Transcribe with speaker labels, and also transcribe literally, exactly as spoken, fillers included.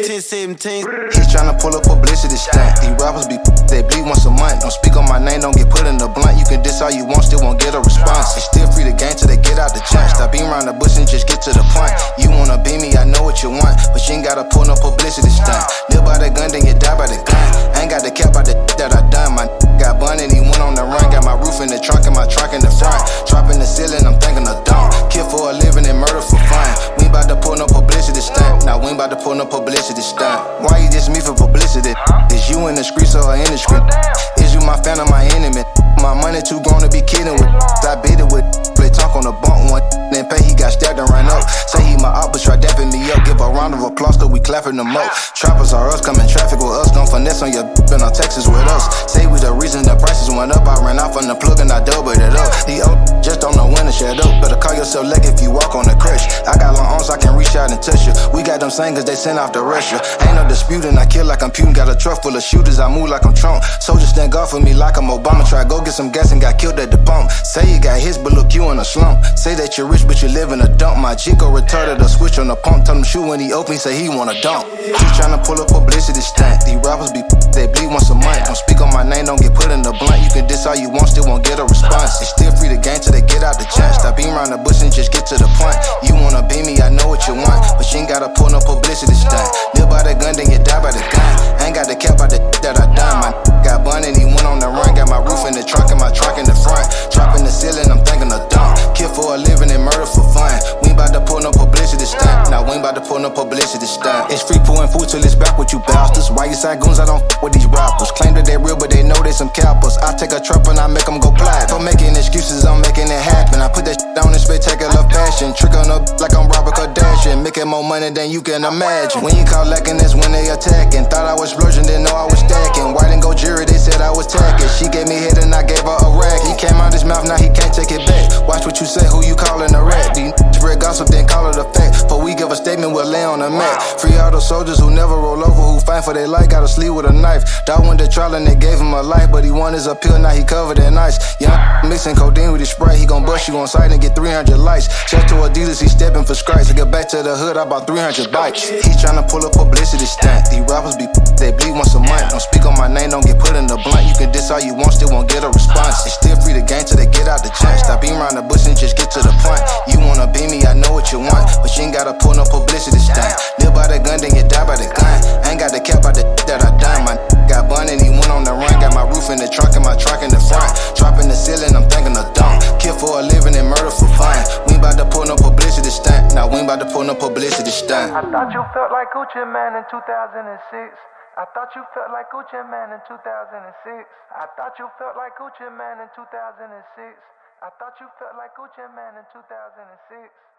Speaker 1: ten seventeen.
Speaker 2: He tryna pull a publicity stunt. These rappers be they bleed once a month. Don't speak on my name, don't get put in the blunt. You can diss all you want, still won't get a response. It's still free to game till they get out the junk. Stop being around the bush and just get to the point. You wanna be me, I know what you want, but you ain't gotta pull no publicity stunt. Live by the gun, then you die by the gun. I ain't got the cap by the that I done. My got bun and he went on the run. Got my roof in the trunk and my truck in the front. Dropping the ceiling, I'm thinking of dumb. Kill for a living and murder for fun. We ain't about to pull no publicity stunt. Now we ain't about to pull no publicity stunt. Why you diss me for publicity? Is you in the streets or in the script? Is you my fan or my enemy? My money too grown to be kidding with. I beat it with. Play talk on the bump one. Then pay, he got stabbed and ran up. Say he my op, but try dapping me up. Give a round of applause till we clapping them up. Trappers are us, coming traffic with us. Gon' finesse on your been on Texas with us. Say we the reason the prices went up. I ran off on the plug and I doubled it up. The old just don't know when to shut up. Better call yourself leg if you walk on the crush. I got long arms, I can reach out and touch you. We got them singers, they send off the Russia. Ain't no disputing, I kill like I'm Putin. Got a truck full of shooters, I move like I'm Trump. Soldiers stand guard for me like I'm Obama. Try go get some gas and got killed at the pump. Say you got hits, but look you in a slump. Say that you're rich, but you live in a dump. My Chico retarded a switch on the pump. Tell him shoot when he open, he say he wanna dump. He tryna pull a publicity stunt. These rappers be they bleed once a month. Don't speak on my name, don't get put in the blunt. You can diss all you want, still won't get a response. It's still free to game till they get out the junk. Stop being around the bush and just get to the point. You wanna be me, I know what you want, but you ain't gotta pull no publicity stunt. Live by the gun, then you die by the gun. I ain't got the cap by the that I done. My got bun and he went on the run. Got my roof in the trunk and my truck in the front. Dropping the ceiling, I'm thinking of dump. Kill for a living and murder for fun. We ain't about to pull no publicity stunt. Now we ain't about to pull no publicity stunt. It's free pulling food till it's back with you bastards. Why you side goons? I don't f with these rappers. Claim that they real, but they know they some cappers. I take a trap and I make them go plat. For making excuses, I'm making it happen. I put that shit down in spectacular fashion. Trick on up like I'm Robert Kardashian. Making more money than you can imagine. When you call lacking, that's when they attacking. Thought I was splurging, didn't know I was stacking. White and gold jury, they said I was tacking. She gave me head and I gave her a rack. He came out his mouth, now he can't take it back. Watch what you say, who you calling a rat? These spread gossip, then call it a fact. Before we give a statement, we'll lay on the mat. Free all those soldiers who never roll over, who fight for their life, gotta sleep with a knife. Dog went to trial and they gave him a life, but he won his appeal, now he covered in ice. Young mixing codeine with his Sprite, he gon' bust you on sight and get three hundred likes. Check to Adidas, he stepping for stripes. To get back to the hood, I bought three hundred bikes. He tryna pull a publicity stunt. These rappers be they bleed once a month. Don't speak on my name, don't get put in the blunt. You can diss all you want, still won't get a response. It's still free to game till they get out the junk. Stop being around the bush and just get to the point. You wanna be me, I know what you want, but you ain't gotta pull no publicity stunt. Live by the gun, then you die by the gun. I ain't got the cap by the that I done. My got bun and he went on the run. Got my roof in the trunk and my truck in the front. Dropping the ceiling, I'm thinking of dump. Kill for a living and murder for fun. We ain't about to pull no publicity stunt. Now we ain't about to pull no publicity stunt.
Speaker 3: I thought you felt like Gucci Mane in two thousand six. I thought you felt like Gucci Mane in two thousand six. I thought you felt like Gucci Mane in two thousand six. I thought you felt like Gucci Mane in two thousand six.